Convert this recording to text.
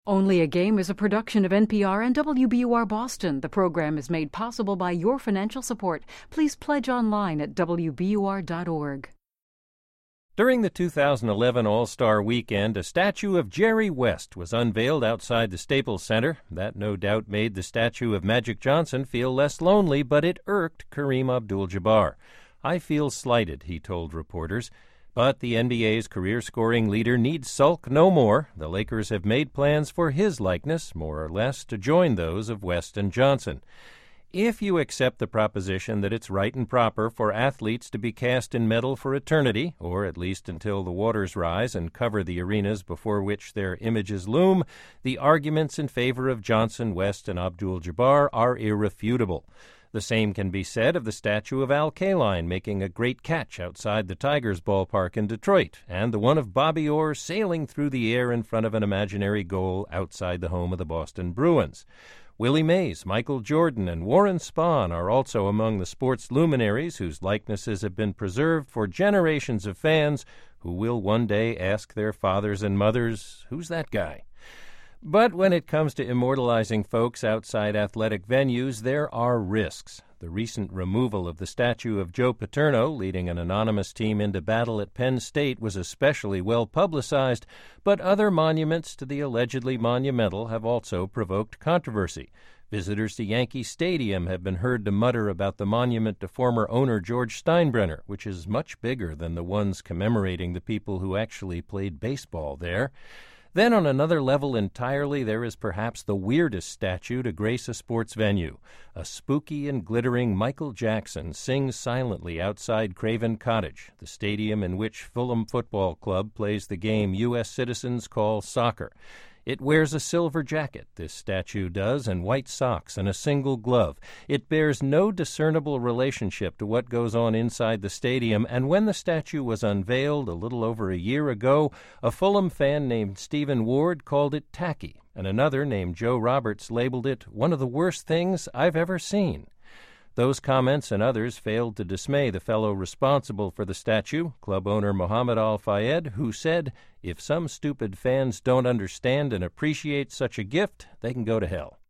Only a Game is a production of NPR and WBUR Boston. The program is made possible by your financial support. Please pledge online at WBUR.org. During the 2011 All-Star Weekend, a statue of Jerry West was unveiled outside the Staples Center. That no doubt made the statue of Magic Johnson feel less lonely, but it irked Kareem Abdul-Jabbar. "I feel slighted," he told reporters. But the NBA's career-scoring leader needs sulk no more. The Lakers have made plans for his likeness, more or less, to join those of West and Johnson. If you accept the proposition that it's right and proper for athletes to be cast in metal for eternity, or at least until the waters rise and cover the arenas before which their images loom, the arguments in favor of Johnson, West, and Abdul-Jabbar are irrefutable. The same can be said of the statue of Al Kaline making a great catch outside the Tigers ballpark in Detroit, and the one of Bobby Orr sailing through the air in front of an imaginary goal outside the home of the Boston Bruins. Willie Mays, Michael Jordan, and Warren Spahn are also among the sports luminaries whose likenesses have been preserved for generations of fans who will one day ask their fathers and mothers, "Who's that guy?" But when it comes to immortalizing folks outside athletic venues, there are risks. The recent removal of the statue of Joe Paterno, leading an anonymous team into battle at Penn State, was especially well publicized, but other monuments to the allegedly monumental have also provoked controversy. Visitors to Yankee Stadium have been heard to mutter about the monument to former owner George Steinbrenner, which is much bigger than the ones commemorating the people who actually played baseball there. Then on another level entirely, there is perhaps the weirdest statue to grace a sports venue. A spooky and glittering Michael Jackson sings silently outside Craven Cottage, the stadium in which Fulham Football Club plays the game U.S. citizens call soccer. It wears a silver jacket, this statue does, and white socks and a single glove. It bears no discernible relationship to what goes on inside the stadium, and when the statue was unveiled a little over a year ago, a Fulham fan named Stephen Ward called it tacky, and another named Joe Roberts labeled it one of the worst things I've ever seen. Those comments and others failed to dismay the fellow responsible for the statue, club owner Mohammed Al-Fayed, who said, "If some stupid fans don't understand and appreciate such a gift, they can go to hell."